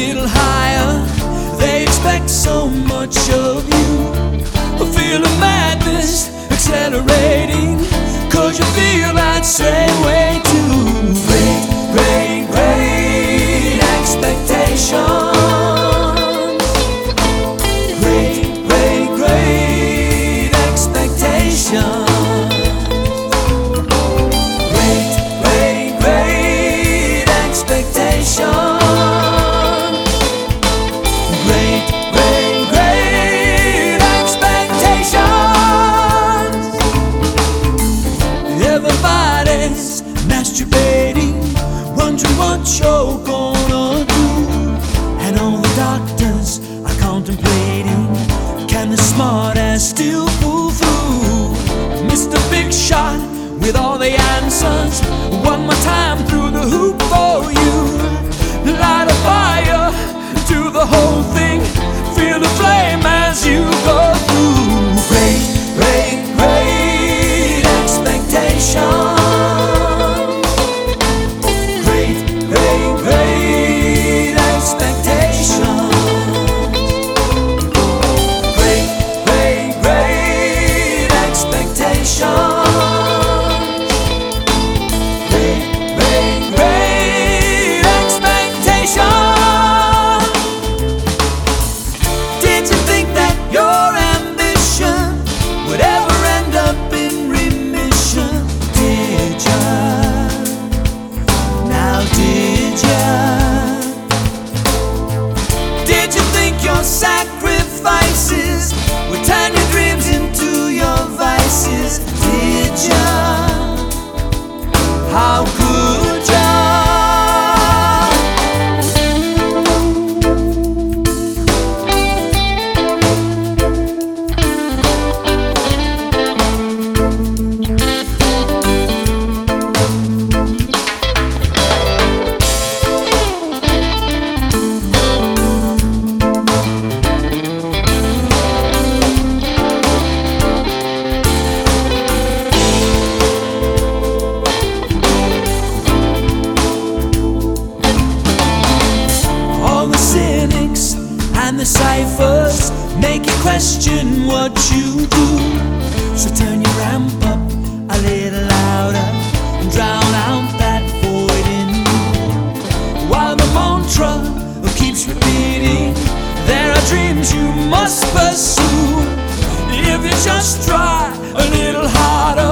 little higher. They expect so much of you. I feel the madness accelerating, 'cause you feel that same way too. Great, great, great expectations. Great, great, great expectations. Great, great, great expectations. Great, great, great expectations. Everybody's masturbating, wondering what you're gonna do. And all the doctors are contemplating, can the smart ass still pull through? Mr. Big Shot with all the answers, one more time through the hoop for you. Light a fire, do the whole thing, feel the flame as you go through. Great, great, great expectations. Great, great, great expectations. Great, great, great expectations. Great, great, great expectations. Did you think that your ambition would ever end up in remission? Did ya? Now did ya? Did you think your sacrifices would turn your dreams into your vices? Did ya? How could ya? All the cynics and the ciphers make you question what you do. So turn your ramp up a little louder and drown out that void in you. While the mantra keeps repeating, there are dreams you must pursue. If you just try a little harder,